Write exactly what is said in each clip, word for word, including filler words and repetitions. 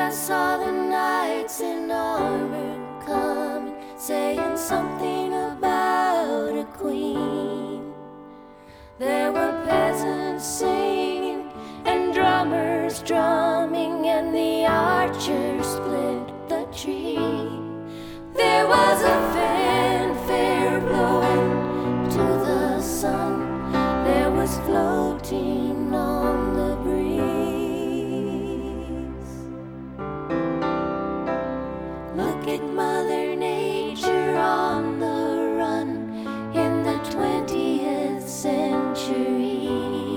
I saw the knights in armor coming, saying something about a queen. There were peasants singing and drummers drumming, and the archers split the tree. There was a fanfare blowing to the sun, there was floating on the breeze. Look at Mother Nature on the run in the twentieth century.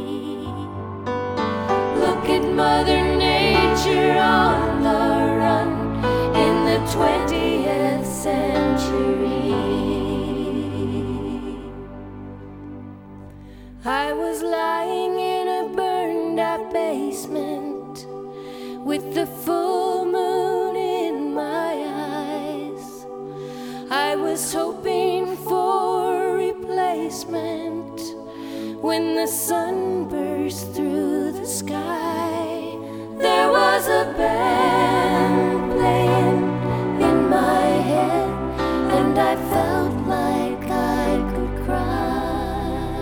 Look at Mother Nature on the run in the twentieth century. I was lying in a burned out basement with the full moon in my eyes. I was hoping for replacement when the sun burst through the sky. There was a band playing in my head, and I felt like I could cry.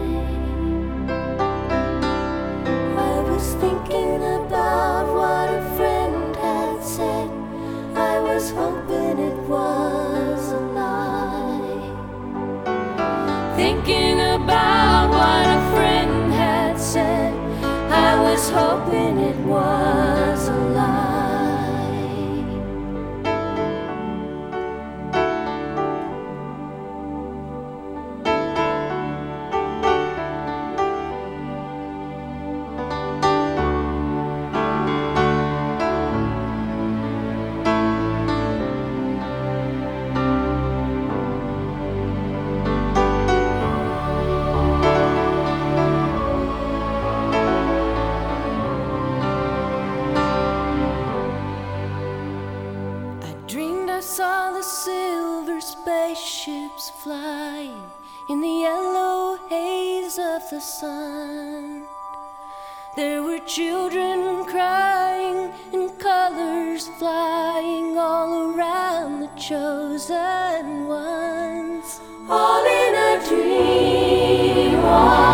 I was thinking about what a friend had said. I was hoping it was a lie. Thinking about what a friend had said, I was hoping it was a lie. I saw the silver spaceships flying in the yellow haze of the sun. There were children crying and colors flying all around the chosen ones. All in a dream.